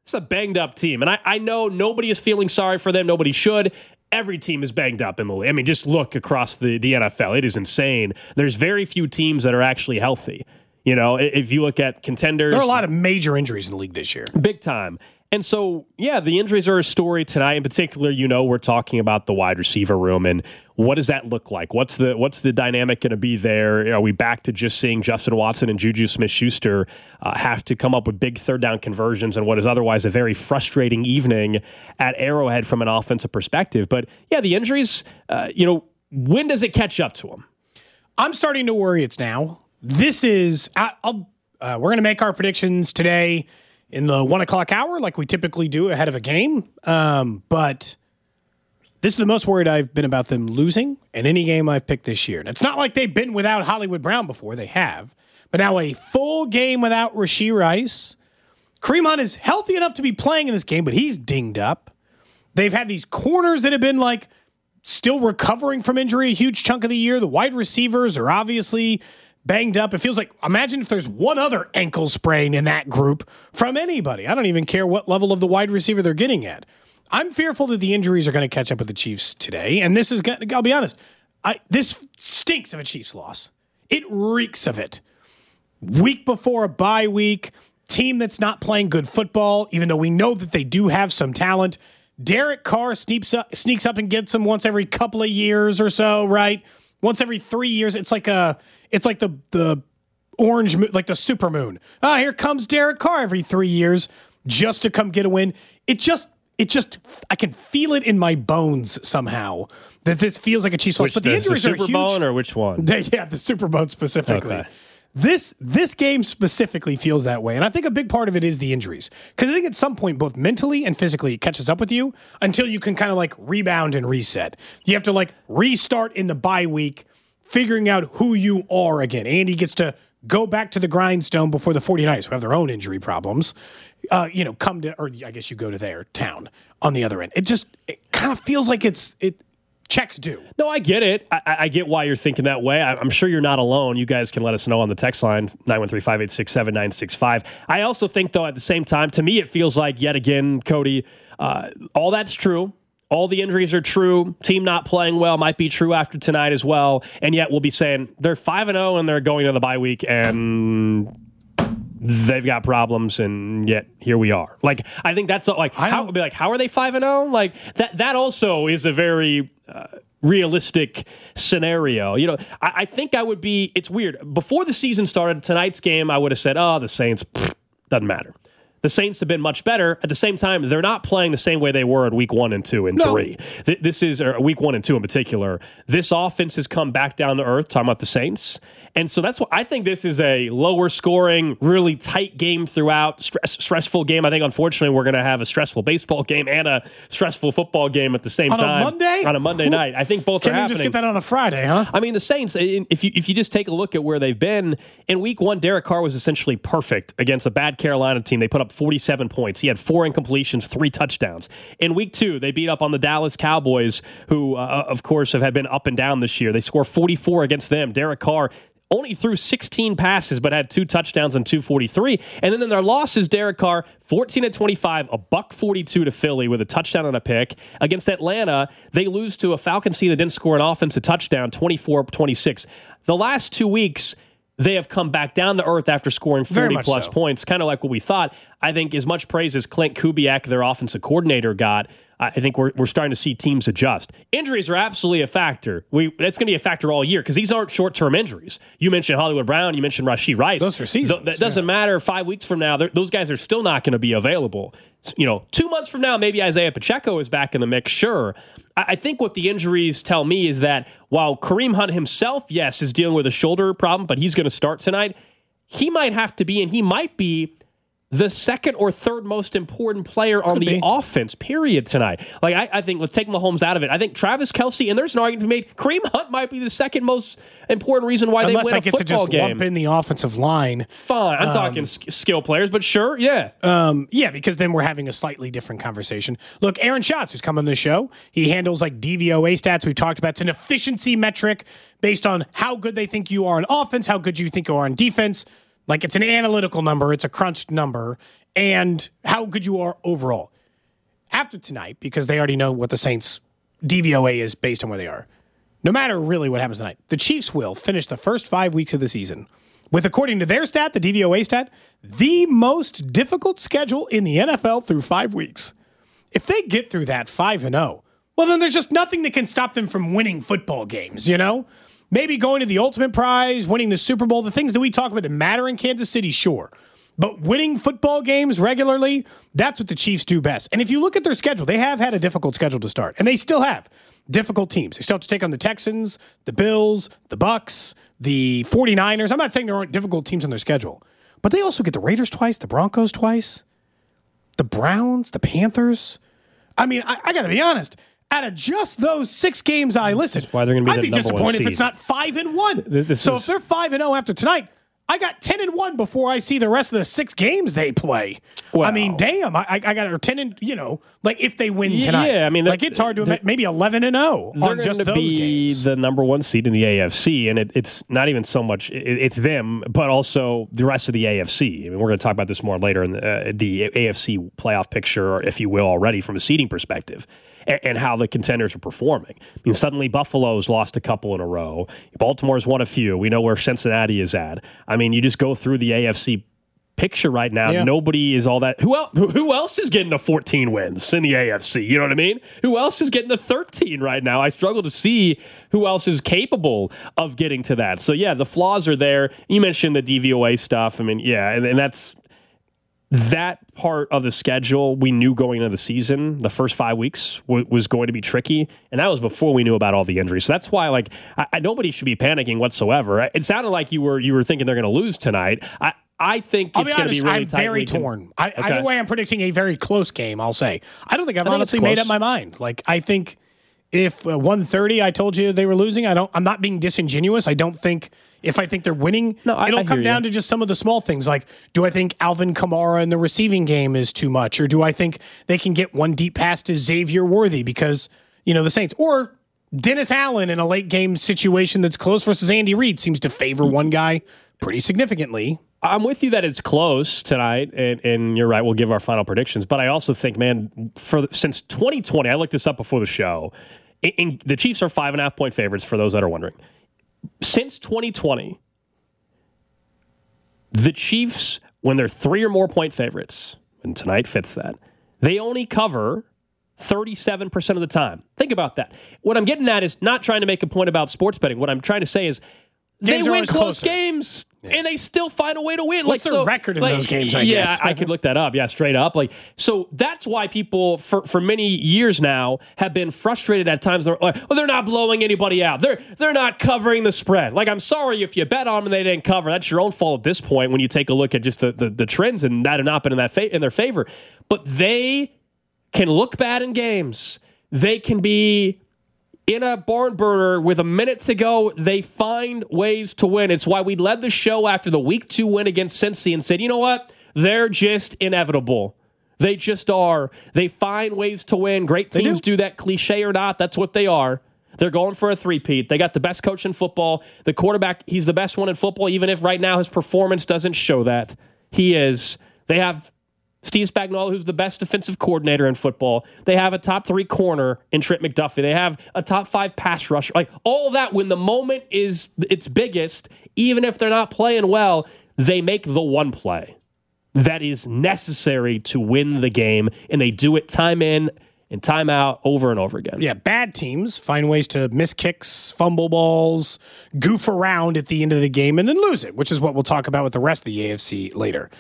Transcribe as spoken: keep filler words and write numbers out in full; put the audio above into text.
It's a banged-up team. And I, I know nobody is feeling sorry for them. Nobody should. Every team is banged up in the league. I mean, just look across the, the N F L. It is insane. There's very few teams that are actually healthy. You know, if you look at contenders. There are a lot of major injuries in the league this year. Big time. And so, yeah, the injuries are a story tonight. In particular, you know, we're talking about the wide receiver room and what does that look like? What's the what's the dynamic going to be there? Are we back to just seeing Justin Watson and Juju Smith-Schuster uh, have to come up with big third down conversions and what is otherwise a very frustrating evening at Arrowhead from an offensive perspective? But, yeah, the injuries, uh, you know, when does it catch up to them? I'm starting to worry it's now. This is, I, I'll, uh, we're going to make our predictions today in the one o'clock hour, like we typically do ahead of a game. Um, but this is the most worried I've been about them losing in any game I've picked this year. And it's not like they've been without Hollywood Brown before. They have. But now a full game without Rashee Rice. Kareem Hunt is healthy enough to be playing in this game, but he's dinged up. They've had these corners that have been like still recovering from injury a huge chunk of the year. The wide receivers are obviously banged up. It feels like, imagine if there's one other ankle sprain in that group from anybody. I don't even care what level of the wide receiver they're getting at. I'm fearful that the injuries are going to catch up with the Chiefs today. And this is, I'll be honest, I, this stinks of a Chiefs loss. It reeks of it. Week before a bye week, team that's not playing good football, even though we know that they do have some talent. Derek Carr sneaks up, sneaks up and gets them once every couple of years or so, right? Once every three years. It's like a, it's like the the orange, like the super moon. Ah, here comes Derek Carr every three years just to come get a win. It just, it just, I can feel it in my bones somehow that this feels like a Chiefs loss. But the injuries the are huge. Super Bone or which one? Yeah, the Super Bone specifically. Okay. This this game specifically feels that way. And I think a big part of it is the injuries. Because I think at some point, both mentally and physically, it catches up with you until you can kind of like rebound and reset. You have to like restart in the bye week, figuring out who you are again. Andy gets to go back to the grindstone before the 49ers, who have their own injury problems, uh, you know, come to, or I guess you go to their town on the other end. It just, it kind of feels like it's, it, checks due. No, I get it. I, I get why you're thinking that way. I, I'm sure you're not alone. You guys can let us know on the text line, nine one three, five eight six, seven nine six five. I also think, though, at the same time, to me, it feels like, yet again, Cody, uh, all that's true. All the injuries are true. Team not playing well might be true after tonight as well. And yet we'll be saying they're five and oh and they're going to the bye week and they've got problems, and yet here we are. Like, I think that's like, how, be like, how are they five and oh? Like, that, that also is a very uh, realistic scenario. You know, I, I think I would be, it's weird. Before the season started, tonight's game, I would have said, oh, the Saints, pfft, doesn't matter. The Saints have been much better. At the same time, they're not playing the same way they were in week one and two and no. three. Th- this is or week one and two in particular. This offense has come back down to earth, talking about the Saints. And so that's what I think this is a lower scoring, really tight game throughout, stress, stressful game. I think, unfortunately, we're going to have a stressful baseball game and a stressful football game at the same on time. On a Monday? On a Monday Ooh. night. I think both Can are happening. Can you just get that on a Friday, huh? I mean, the Saints, if you if you just take a look at where they've been, in week one, Derek Carr was essentially perfect against a bad Carolina team. They put up forty-seven points. He had four incompletions, three touchdowns. In week two, they beat up on the Dallas Cowboys, who, uh, of course, have been up and down this year. They score forty-four against them. Derek Carr only threw sixteen passes, but had two touchdowns and two forty-three. And then in their losses, Derek Carr, fourteen at twenty-five, a buck forty-two to Philly with a touchdown and a pick. Against Atlanta, they lose to a Falcons team that didn't score an offensive touchdown, twenty-four twenty-six. The last two weeks, they have come back down to earth after scoring forty-plus so. points, kind of like what we thought. I think as much praise as Clint Kubiak, their offensive coordinator, got, I think we're we're starting to see teams adjust. Injuries are absolutely a factor. We That's going to be a factor all year because these aren't short-term injuries. You mentioned Hollywood Brown. You mentioned Rashee Rice. Those are seasons. Th- that doesn't yeah. matter. Five weeks from now, those guys are still not going to be available. You know, two months from now, maybe Isaiah Pacheco is back in the mix, sure. I, I think what the injuries tell me is that while Kareem Hunt himself, yes, is dealing with a shoulder problem, but he's going to start tonight, he might have to be, and he might be, the second or third most important player on Could the be. offense, period, tonight. Like, I, I think, let's take Mahomes out of it. I think Travis Kelce, and there's an argument to be made, Kareem Hunt might be the second most important reason why Unless they win I a get football to just game. lump in the offensive line. Fine. I'm um, talking s- skill players, but sure, yeah. Um, yeah, because then we're having a slightly different conversation. Look, Aaron Schatz, who's come on the show, he handles like D V O A stats we've talked about. It's an efficiency metric based on how good they think you are on offense, how good you think you are on defense. Like it's an analytical number, it's a crunched number, and how good you are overall. After tonight, because they already know what the Saints' D V O A is based on where they are, no matter really what happens tonight, the Chiefs will finish the first five weeks of the season with, according to their stat, the D V O A stat, the most difficult schedule in the N F L through five weeks. If they get through that five and oh, well, then there's just nothing that can stop them from winning football games, you know? Maybe going to the ultimate prize, winning the Super Bowl, the things that we talk about that matter in Kansas City, sure. But winning football games regularly, that's what the Chiefs do best. And if you look at their schedule, they have had a difficult schedule to start, and they still have difficult teams. They still have to take on the Texans, the Bills, the Bucks, the 49ers. I'm not saying there aren't difficult teams on their schedule, but they also get the Raiders twice, the Broncos twice, the Browns, the Panthers. I mean, I, I got to be honest. Out of just those six games I listed, why they're gonna be I'd the be number one disappointed if seed. it's not five and one. This so is- if they're five and zero after tonight, I got ten and one before I see the rest of the six games they play. Well- I mean, damn, I, I got or ten and you know, like if they win Yeah, tonight, I mean, like they're- it's hard to they're- imagine. Maybe eleven and zero They're on going just to those be games. the number one seed in the A F C, and it, it's not even so much it, it's them, but also the rest of the A F C. I mean, we're going to talk about this more later in the, uh, the A F C playoff picture, if you will, already from a seeding perspective, and, and how the contenders are performing. I mean, suddenly Buffalo's lost a couple in a row. Baltimore's won a few. We know where Cincinnati is at. I mean, you just go through the A F C picture right now. Yeah. Nobody is all that. Who else? Who else is getting the fourteen wins in the A F C? You know what I mean? Who else is getting the thirteen right now? I struggle to see who else is capable of getting to that. So yeah, the flaws are there. You mentioned the D V O A stuff. I mean, yeah, and, and that's that part of the schedule. We knew going into the season, the first five weeks w- was going to be tricky, and that was before we knew about all the injuries. So that's why, like, I, I, nobody should be panicking whatsoever. It sounded like you were you were thinking they're going to lose tonight. I. I think I'll it's be going to honest, be really I'm tightly very con- torn. I, Okay. Either way, I'm predicting a very close game, I'll say. I don't think I've think honestly it's made close. up my mind. Like, I think if uh, one thirty I told you they were losing, I don't, I'm not being disingenuous. I don't think, if I think they're winning, No, I- it'll I come hear down you. to just some of the small things. Like, do I think Alvin Kamara in the receiving game is too much? Or do I think they can get one deep pass to Xavier Worthy because, you know, the Saints? Or Dennis Allen in a late game situation that's close versus Andy Reid seems to favor one guy pretty significantly. I'm with you that it's close tonight, and, and you're right. We'll give our final predictions, but I also think, man, for since twenty twenty, I looked this up before the show. In, in, the Chiefs are five and a half point favorites. For those that are wondering, since twenty twenty, the Chiefs, when they're three or more point favorites, and tonight fits that, they only cover thirty-seven percent of the time. Think about that. What I'm getting at is not trying to make a point about sports betting. What I'm trying to say is, Games they are win always close closer. games, and they still find a way to win. What's like their so, record in like, those games, I yeah, guess? I could look that up. Yeah, straight up. Like so, that's why people for, for many years now have been frustrated at times. They're like, oh, they're not blowing anybody out. They're they're not covering the spread. Like, I'm sorry if you bet on them and they didn't cover. That's your own fault at this point. When you take a look at just the the, the trends, and that have not been in that fa- in their favor. But they can look bad in games. They can be in a barn burner with a minute to go. They find ways to win. It's why we led the show after the week two win against Cincy and said, you know what? They're just inevitable. They just are. They find ways to win. Great teams do. do that, cliche or not. That's what they are. They're going for a three-peat. They got the best coach in football. The quarterback, he's the best one in football, even if right now his performance doesn't show that. He is. They have Steve Spagnuolo, who's the best defensive coordinator in football. They have a top three corner in Trent McDuffie. They have a top five pass rusher. Like, all that, when the moment is its biggest, even if they're not playing well, they make the one play that is necessary to win the game, and they do it time in and time out over and over again. Yeah, bad teams find ways to miss kicks, fumble balls, goof around at the end of the game, and then lose it, which is what we'll talk about with the rest of the A F C later.